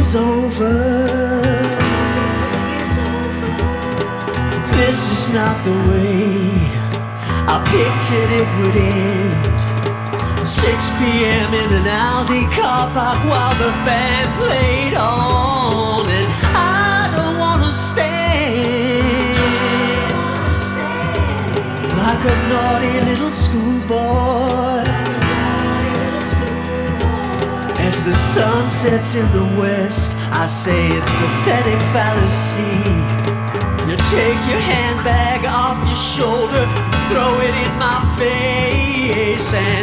is over. This is not the way I pictured it would end. 6 p.m. in an Aldi car park while the band played on, and I don't wanna stand like a naughty little schoolboy. As the sun sets in the west, I say it's pathetic fallacy. You take your handbag off your shoulder, throw it in my face, and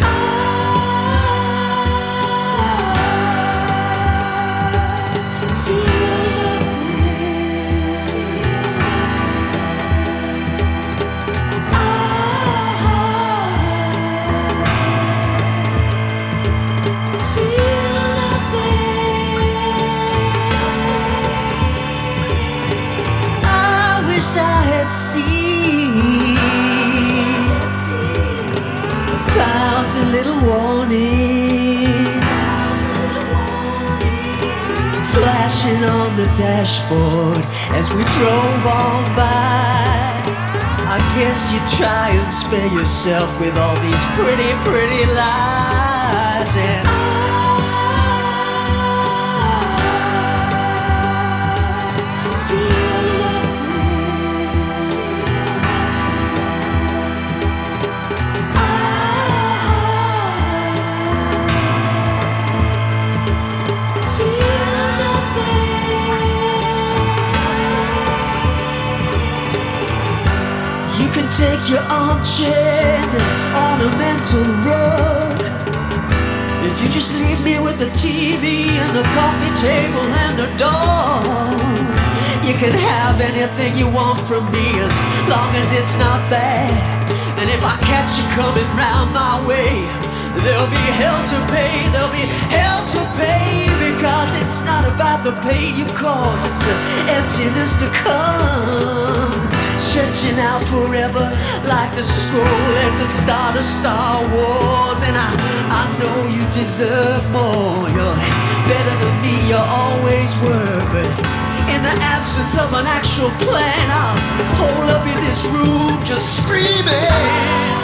I had seen 1,000 little warnings flashing on the dashboard as we drove on by. I guess you try and spare yourself with all these pretty, pretty lies, and you can take your armchair and the ornamental rug. If you just leave me with the TV and the coffee table and the dog, you can have anything you want from me as long as it's not bad. And if I catch you coming round my way, there'll be hell to pay, there'll be hell to pay, because it's not about the pain you cause, it's the emptiness to come, stretching out forever like the scroll at the start of Star Wars. And I know you deserve more, you're better than me, you always were, but in the absence of an actual plan, I'll hole up in this room just screaming.